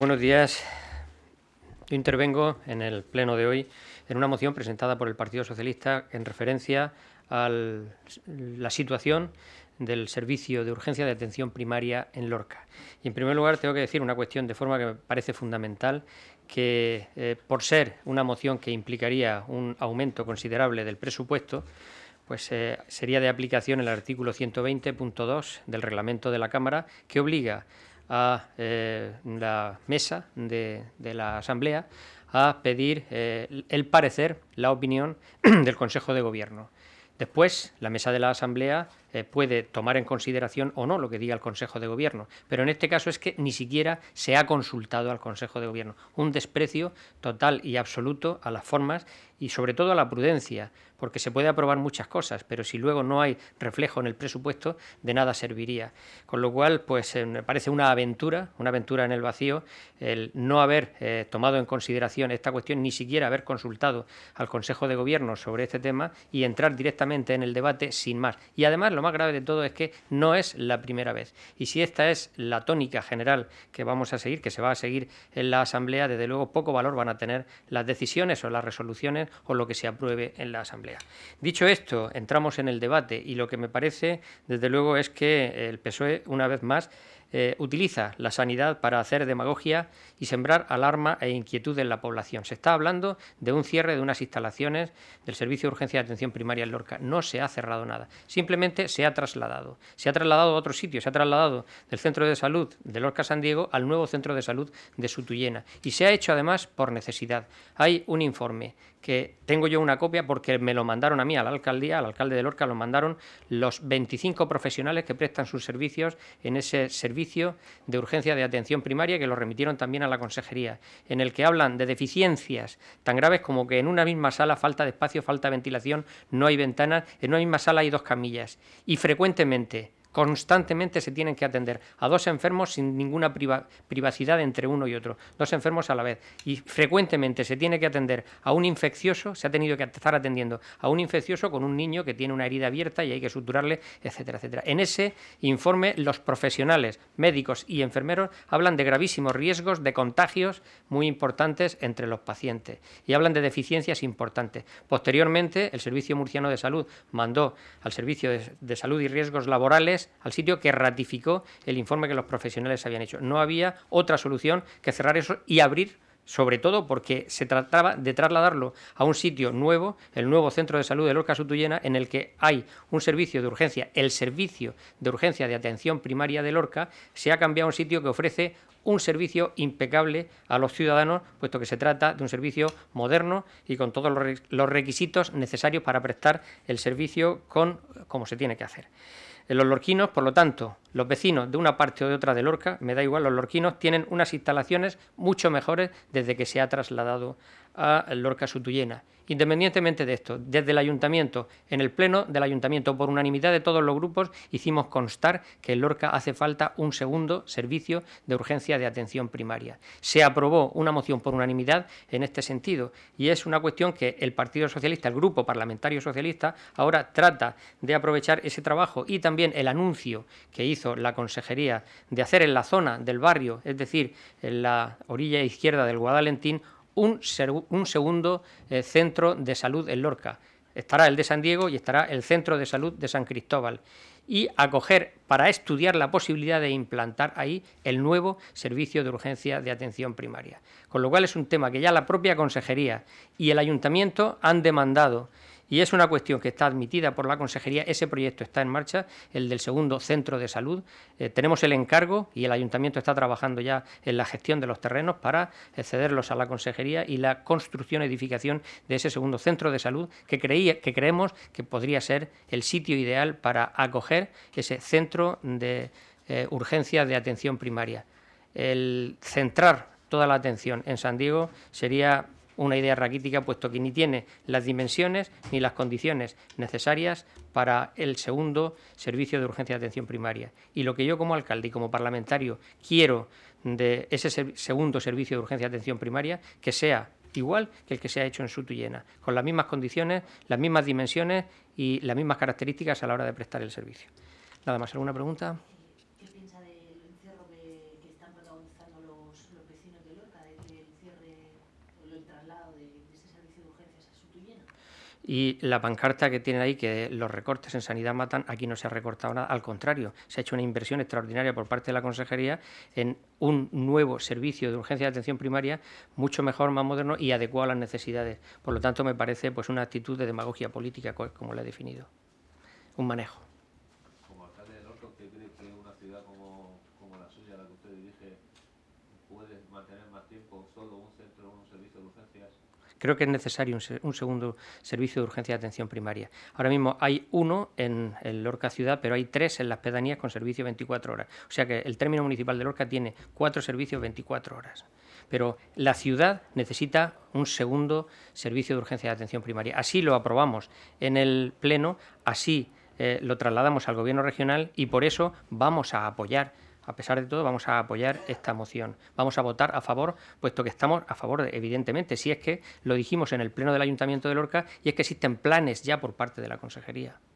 Buenos días. Yo intervengo en el pleno de hoy en una moción presentada por el Partido Socialista en referencia a la situación del servicio de urgencia de atención primaria en Lorca. Y en primer lugar tengo que decir una cuestión de forma que me parece fundamental, que por ser una moción que implicaría un aumento considerable del presupuesto, pues sería de aplicación el artículo 120.2 del reglamento de la Cámara, que obliga a la mesa de la Asamblea a pedir el parecer, la opinión del Consejo de Gobierno. Después, la mesa de la Asamblea puede tomar en consideración o no lo que diga el Consejo de Gobierno, pero en este caso es que ni siquiera se ha consultado al Consejo de Gobierno. Un desprecio total y absoluto a las formas y sobre todo a la prudencia, porque se puede aprobar muchas cosas, pero si luego no hay reflejo en el presupuesto, de nada serviría. Con lo cual, pues me parece una aventura en el vacío, el no haber tomado en consideración esta cuestión, ni siquiera haber consultado al Consejo de Gobierno sobre este tema y entrar directamente en el debate sin más. Y además, lo más grave de todo es que no es la primera vez. Y si esta es la tónica general que vamos a seguir, que se va a seguir en la Asamblea, desde luego poco valor van a tener las decisiones o las resoluciones o lo que se apruebe en la Asamblea. Dicho esto, entramos en el debate y lo que me parece, desde luego, es que el PSOE, una vez más, utiliza la sanidad para hacer demagogia y sembrar alarma e inquietud en la población. Se está hablando de un cierre de unas instalaciones del Servicio de Urgencia de Atención Primaria en Lorca. No se ha cerrado nada, simplemente se ha trasladado. Se ha trasladado a otro sitio, se ha trasladado del Centro de Salud de Lorca-San Diego al nuevo Centro de Salud de Sutuyena. Y se ha hecho además por necesidad. Hay un informe que tengo yo una copia porque me lo mandaron a mí, a la alcaldía, al alcalde de Lorca, lo mandaron los 25 profesionales que prestan sus servicios en ese servicio de urgencia de atención primaria, que lo remitieron también a la consejería, en el que hablan de deficiencias tan graves como que en una misma sala falta de espacio, falta de ventilación, no hay ventanas, en una misma sala hay 2 camillas y frecuentemente, constantemente se tienen que atender a 2 enfermos sin ninguna privacidad entre uno y otro, 2 enfermos a la vez, y frecuentemente se tiene que atender a un infeccioso, se ha tenido que estar atendiendo a un infeccioso con un niño que tiene una herida abierta y hay que suturarle, etcétera, etcétera. En ese informe los profesionales, médicos y enfermeros hablan de gravísimos riesgos de contagios muy importantes entre los pacientes y hablan de deficiencias importantes. Posteriormente, el Servicio Murciano de Salud mandó al Servicio de Salud y Riesgos Laborales al sitio que ratificó el informe que los profesionales habían hecho. No había otra solución que cerrar eso y abrir, sobre todo porque se trataba de trasladarlo a un sitio nuevo, el nuevo Centro de Salud de Lorca-Sutuyena, en el que hay un servicio de urgencia, el Servicio de Urgencia de Atención Primaria de Lorca, se ha cambiado a un sitio que ofrece un servicio impecable a los ciudadanos, puesto que se trata de un servicio moderno y con todos los requisitos necesarios para prestar el servicio como se tiene que hacer. Los lorquinos, por lo tanto, los vecinos de una parte o de otra de Lorca, me da igual, los lorquinos tienen unas instalaciones mucho mejores desde que se ha trasladado a Lorca-Sutuyena. Independientemente de esto, desde el Ayuntamiento, en el Pleno del Ayuntamiento, por unanimidad de todos los grupos, hicimos constar que en Lorca hace falta un segundo servicio de urgencia de atención primaria. Se aprobó una moción por unanimidad en este sentido y es una cuestión que el Partido Socialista, el Grupo Parlamentario Socialista, ahora trata de aprovechar ese trabajo y también el anuncio que hizo la Consejería de hacer en la zona del barrio, es decir, en la orilla izquierda del Guadalentín, un segundo centro de salud en Lorca. Estará el de San Diego y estará el Centro de Salud de San Cristóbal. Y acoger para estudiar la posibilidad de implantar ahí el nuevo servicio de urgencia de atención primaria. Con lo cual es un tema que ya la propia Consejería y el Ayuntamiento han demandado. Y es una cuestión que está admitida por la Consejería, ese proyecto está en marcha, el del segundo centro de salud. Tenemos el encargo y el Ayuntamiento está trabajando ya en la gestión de los terrenos para cederlos a la Consejería y la construcción, edificación de ese segundo centro de salud que creemos que podría ser el sitio ideal para acoger ese centro de urgencia de atención primaria. El centrar toda la atención en San Diego sería una idea raquítica, puesto que ni tiene las dimensiones ni las condiciones necesarias para el segundo servicio de urgencia de atención primaria. Y lo que yo como alcalde y como parlamentario quiero de ese segundo servicio de urgencia de atención primaria, que sea igual que el que se ha hecho en Sutuyena, con las mismas condiciones, las mismas dimensiones y las mismas características a la hora de prestar el servicio. Nada más, ¿alguna pregunta? ¿Qué piensa del encierro que están protagonizando los vecinos traslado de ese servicio de urgencias a Sutuyena. Y la pancarta que tienen ahí, que los recortes en sanidad matan, aquí no se ha recortado nada, al contrario, se ha hecho una inversión extraordinaria por parte de la Consejería en un nuevo servicio de urgencia de atención primaria mucho mejor, más moderno y adecuado a las necesidades. Por lo tanto, me parece pues una actitud de demagogia política, como la he definido, un manejo. Como alcalde de Lorca, ¿usted cree que una ciudad como la suya, la que usted dirige, puede mantener más tiempo solo un centro, un servicio de urgencias? Creo que es necesario un segundo servicio de urgencia de atención primaria. Ahora mismo hay uno en Lorca ciudad, pero hay 3 en las pedanías con servicio 24 horas. O sea que el término municipal de Lorca tiene 4 servicios 24 horas. Pero la ciudad necesita un segundo servicio de urgencia de atención primaria. Así lo aprobamos en el Pleno, así lo trasladamos al Gobierno regional y por eso vamos a apoyar. A pesar de todo, vamos a apoyar esta moción. Vamos a votar a favor, puesto que estamos a favor, evidentemente, si es que lo dijimos en el Pleno del Ayuntamiento de Lorca, y es que existen planes ya por parte de la Consejería.